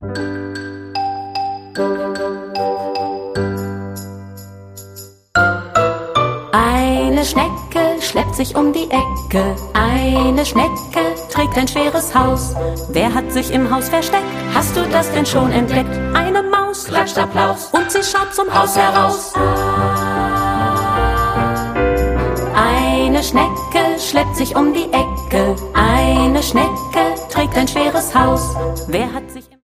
Eine Schnecke schleppt sich um die Ecke. Eine Schnecke trägt ein schweres Haus. Wer hat sich im Haus versteckt? Hast du das denn schon entdeckt? Eine Maus, klatscht Applaus, und sie schaut zum Haus heraus. Eine Schnecke schleppt sich um die Ecke. Eine Schnecke trägt ein schweres Haus. Wer hat sich